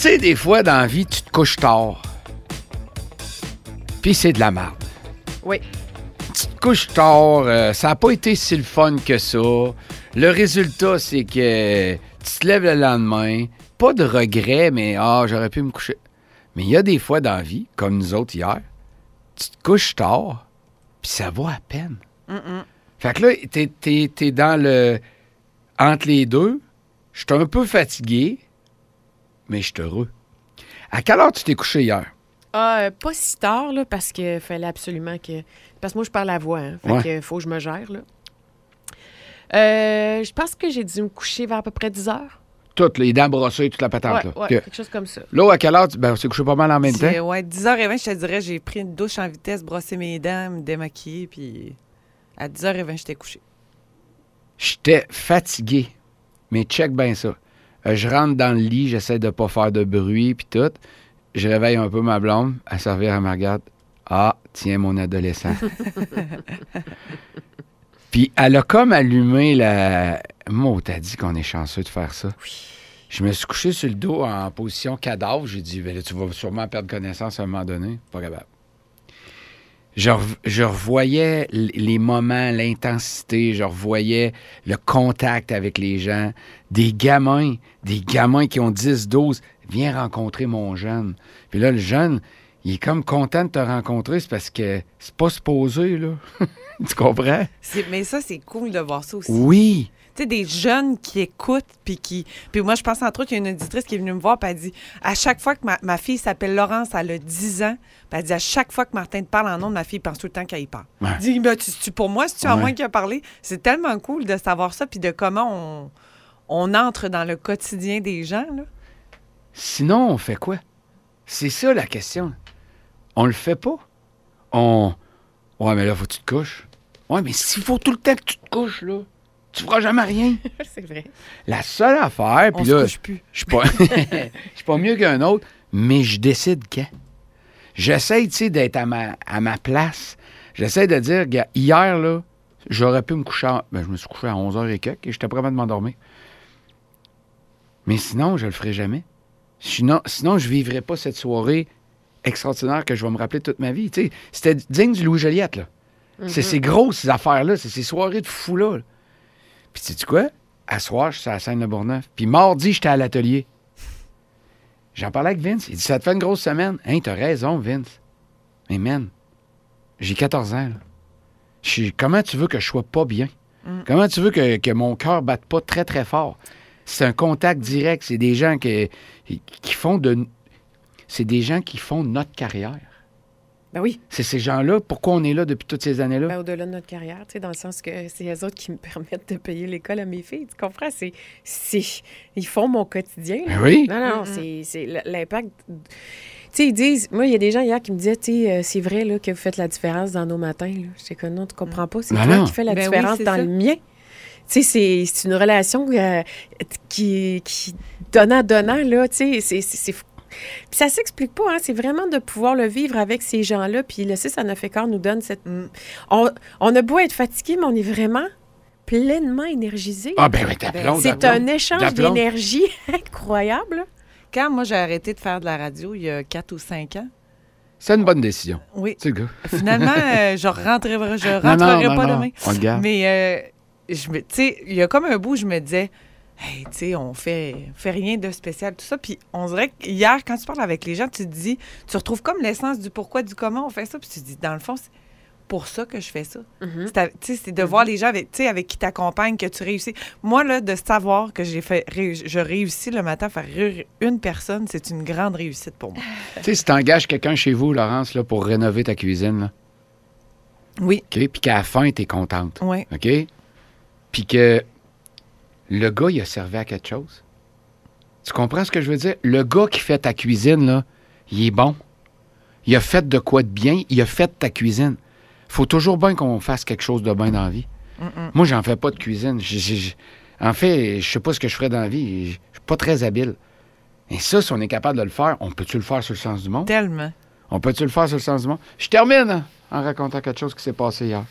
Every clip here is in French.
sais, des fois, dans la vie, tu te couches tard. Puis c'est de la merde. Oui. Tu te couches tard, ça n'a pas été si le fun que ça. Le résultat, c'est que tu te lèves le lendemain, pas de regret, mais j'aurais pu me coucher. Mais il y a des fois dans la vie, comme nous autres hier, tu te couches tard, puis ça va à peine. Fait que là, t'es dans le... Entre les deux, je suis un peu fatigué, mais je suis heureux. À quelle heure tu t'es couché hier? Pas si tard, là, parce qu'il fallait absolument que... Parce que moi, je parle à voix, hein. Fait que faut que je me gère, là. Je pense que j'ai dû me coucher vers à peu près 10 heures. Toutes, les dents brossées, toute la patente, là. Ouais, Okay. quelque chose comme ça. Là, à quelle heure? On s'est couché pas mal en même temps. Ouais, 10h20, je te dirais, j'ai pris une douche en vitesse, brossé mes dents, me démaquillé, puis à 10h20, j'étais couché. J'étais fatigué. Mais check bien ça. Je rentre dans le lit, j'essaie de pas faire de bruit, puis tout. Je réveille un peu ma blonde, à servir à me regarde. Ah, tiens, mon adolescent. Puis elle a comme allumé la... Moi, t'as dit qu'on est chanceux de faire ça. Oui. Je me suis couché sur le dos en position cadavre. J'ai dit, ben là, tu vas sûrement perdre connaissance à un moment donné. Pas capable. Je revoyais les moments, l'intensité, je revoyais le contact avec les gens. Des gamins qui ont 10, 12, viens rencontrer mon jeune. Puis là, le jeune, il est comme content de te rencontrer, c'est parce que c'est pas supposé, là. Tu comprends? Mais ça, c'est cool de voir ça aussi. Oui. Tu sais, des jeunes qui écoutent, puis moi, je pense entre autres, il y a une auditrice qui est venue me voir, puis elle dit, à chaque fois que ma fille s'appelle Laurence, elle a 10 ans, puis elle dit, à chaque fois que Martin te parle en nom de ma fille, pense tout le temps qu'elle y parle. Ouais. Elle dit, ben, pour moi, si tu as moins qu'il a parlé, c'est tellement cool de savoir ça, puis de comment on entre dans le quotidien des gens, là. Sinon, on fait quoi? C'est ça la question. On le fait pas. Ouais, mais là, faut que tu te couches. Ouais, mais s'il faut tout le temps que tu te couches, là, tu feras jamais rien. C'est vrai. La seule affaire, puis là, se couche plus. je suis pas mieux qu'un autre, mais je décide quand. J'essaie, tu sais, d'être à ma place. J'essaie de dire, gars, hier, là, j'aurais pu me coucher je me suis couché à 11h et quelques et j'étais prêt à m'endormir. Mais sinon, je le ferai jamais. Sinon, je vivrai pas cette soirée extraordinaire que je vais me rappeler toute ma vie. Tu sais, c'était digne du Louis Joliette, là. C'est ces grosses affaires-là, c'est ces soirées de fous-là. Là. Puis, sais-tu quoi? À soir, je suis à la Seine-le-Bourgneuf. Puis, mardi, j'étais à l'atelier. J'en parlais avec Vince. Il dit, ça te fait une grosse semaine. Hein, t'as raison, Vince. Mais, man, j'ai 14 ans, là. Comment tu veux que je sois pas bien? Comment tu veux que mon cœur batte pas très, très fort? C'est un contact direct. C'est des gens qui font C'est des gens qui font notre carrière. Ben oui. C'est ces gens-là. Pourquoi on est là depuis toutes ces années-là? Ben, au-delà de notre carrière, tu sais, dans le sens que c'est eux autres qui me permettent de payer l'école à mes filles. Tu comprends? Ils font mon quotidien. Là. Ben oui. Non, c'est l'impact. Tu sais, ils disent... Moi, il y a des gens hier qui me disaient, tu sais, c'est vrai là, que vous faites la différence dans nos matins. Là. J'étais comme, non, tu comprends pas. C'est toi qui fais la différence dans le mien. Tu sais, c'est une relation qui donnant-donnant, là, tu sais, c'est puis ça s'explique pas, hein? C'est vraiment de pouvoir le vivre avec ces gens-là. Puis le 6 à 9 écarts nous donne cette... On a beau être fatigué, mais on est vraiment pleinement énergisé. Ah ben oui, t'aplomb. C'est un échange d'énergie incroyable. Là. Quand moi, j'ai arrêté de faire de la radio il y a 4 ou 5 ans. C'est une bonne décision. Oui. C'est le gars. Finalement, je rentrerai pas demain. On le garde. Mais, tu sais, il y a comme un bout où je me disais... Hey, tu sais, on fait rien de spécial, tout ça. Puis on dirait qu'hier, quand tu parles avec les gens, tu te dis, tu retrouves comme l'essence du pourquoi, du comment on fait ça. Puis tu te dis, dans le fond, c'est pour ça que je fais ça. C'est de voir les gens avec qui t'accompagnent, que tu réussis. Moi, là, de savoir que je réussis le matin à faire rire une personne, c'est une grande réussite pour moi. Tu sais, si t'engages quelqu'un chez vous, Laurence, là, pour rénover ta cuisine, là. Oui. OK? Puis qu'à la fin, t'es contente. Oui. OK? Puis que le gars, il a servi à quelque chose. Tu comprends ce que je veux dire? Le gars qui fait ta cuisine, là, il est bon. Il a fait de quoi de bien. Il a fait ta cuisine. Faut toujours bien qu'on fasse quelque chose de bien dans la vie. Moi, j'en fais pas de cuisine. En fait, je sais pas ce que je ferais dans la vie. Je suis pas très habile. Et ça, si on est capable de le faire, on peut-tu le faire sur le sens du monde? Tellement. On peut-tu le faire sur le sens du monde? Je termine en racontant quelque chose qui s'est passé hier.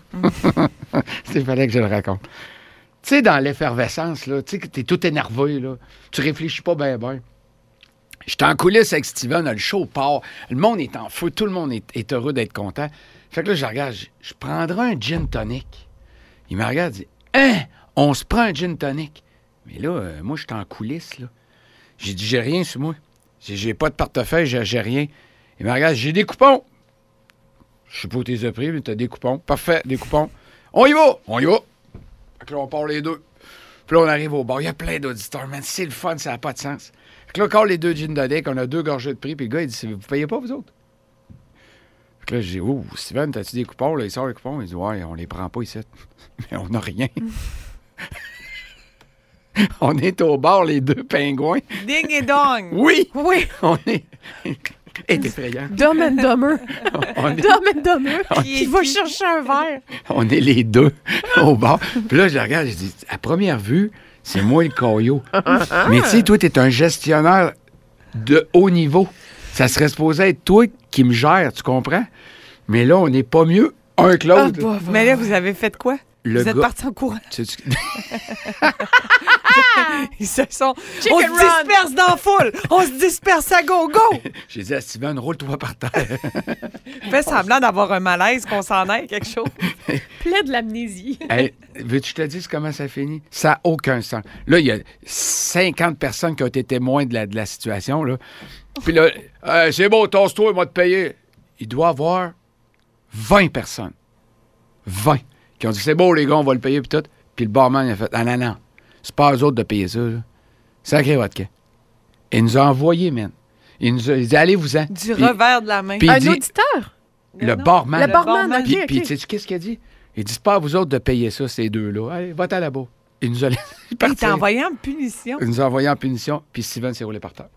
Il fallait que je le raconte. Tu sais, dans l'effervescence, là, tu sais, que t'es tout énervé, là, tu réfléchis pas bien. J'étais en coulisses avec Steven, le show part. Le monde est en feu, tout le monde est heureux d'être content. Fait que là, je regarde, je prendrai un gin tonic. Il me regarde et dit « Hein? On se prend un gin tonic? » Mais là, moi, j'étais en coulisses, là. J'ai dit « J'ai rien sur moi. J'ai pas de portefeuille, j'ai rien. » Il me regarde « J'ai des coupons. » Je sais pas où tu les as pris, mais t'as des coupons. Parfait, des coupons. On y va! On y va! Fait que là, on part les deux. Puis là, on arrive au bar. Il y a plein d'auditeurs, man. C'est le fun, ça n'a pas de sens. Fait que là, quand les deux gin tonic, on a 2 gorgées de prix, puis le gars, il dit, vous payez pas, vous autres? Fait que là, je dis, oh, Steven, t'as-tu des coupons? Là, il sort les coupons. Il dit, ouais, on les prend pas ici. Mais on n'a rien. On est au bar, les 2 pingouins. Ding et dong! Oui! Oui! On est... est effrayant. Dumb and Dumber. Dumb and Dumber. Qui va chercher un verre. On est les 2 au bar. Puis là, je regarde, je dis, à première vue, c'est moi le coyot. Mais tu sais, toi, t'es un gestionnaire de haut niveau. Ça serait supposé être toi qui me gère, tu comprends? Mais là, on n'est pas mieux un que l'autre. Mais là, vous avez fait quoi? Vous êtes partis en courant. Ils se sont... on se disperse dans la foule. On se disperse à go-go. J'ai dit à Steven, roule-toi par terre. Fais semblant d'avoir un malaise, qu'on s'en aille, quelque chose. Plaide l'amnésie. Hey, veux-tu que je te dise comment ça finit? Ça n'a aucun sens. Là, il y a 50 personnes qui ont été témoins de la situation. Là. Puis là, c'est beau, tasse-toi, il va te payer. Il doit y avoir 20 personnes. 20. Qui ont dit, c'est beau, les gars, on va le payer, puis tout. Puis le barman, il a fait, non. C'est pas eux autres de payer ça, là. Sacré votre quai. Il nous a envoyé, man. Il dit, allez-vous-en. Du revers de la main. Un auditeur? Le barman. Le barman, OK. Puis sais-tu qu'est-ce qu'il a dit? Il dit, c'est pas à vous autres de payer ça, ces 2-là. Allez, va-t'en là-bas. Il nous a Il t'a envoyé en punition. Il nous a envoyé en punition, puis Steven s'est roulé par terre.